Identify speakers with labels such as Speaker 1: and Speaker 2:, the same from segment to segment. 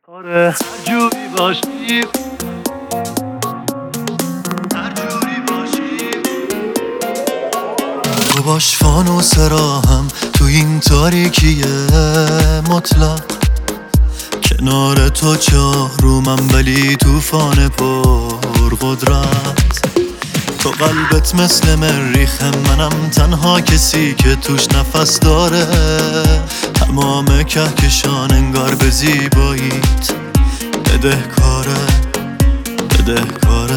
Speaker 1: آره هر جوری باشی، هر جوری باشی، تو باش فانوس راهم تو این تاریکی مطلق. کنار تو چهارمم ولی توفان پر قدرت. تو قلبت مثل مریخ، منم تنها کسی که توش نفس داره. تمام کهکشان انگار به زیباییت بدهکاره، بدهکاره.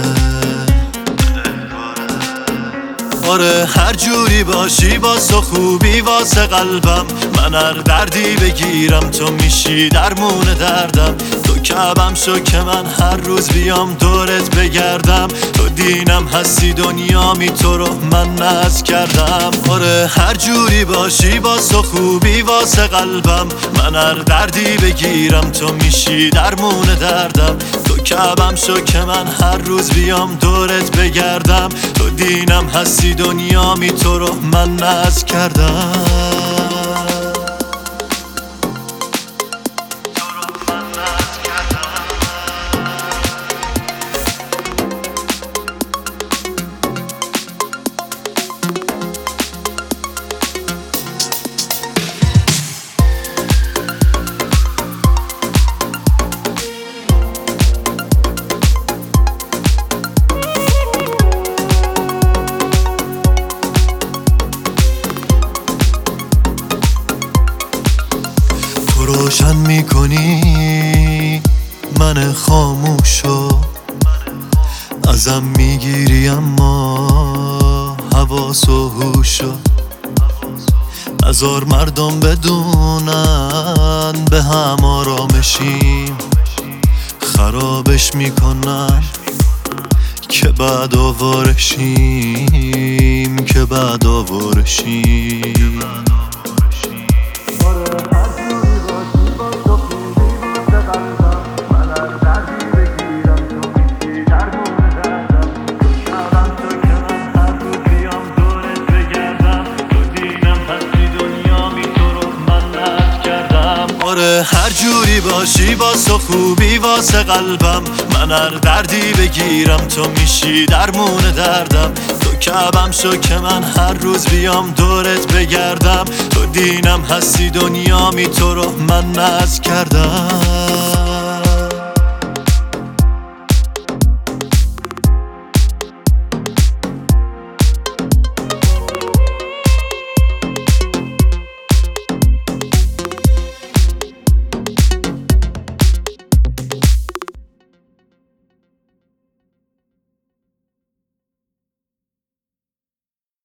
Speaker 1: آره هر جوری باشی واسه خوبی واسه قلبم. من هر دردی بگیرم تو میشی درمون دردم. تو کعبم شو که من هر روز بیام دورت بگردم. تو دینم هستی دنیامی تو رو من ناز کردم. آره هر جوری باشی واسه خوبی واسه قلبم. من هر دردی بگیرم تو میشی درمون دردم. تو کعبم شو که من هر روز بیام دورت بگردم. تو دینم هستی دنیامی تو رو من ناز کردم. روشن میکنی من خاموشو، ازم میگیری اما حواس و هوشو. نذار مردم بدونن به هم آرامشیم، خرابش میکنن که بعد آوارشیم، که بعد آوارشیم. آره هر جوری باشی واسه خوبی واسه قلبم. من هر دردی بگیرم تو میشی درمون دردم. تو کعبم شو که من هر روز بیام دورت بگردم. تو دینم هستی دنیامی تو رو من ناز کردم.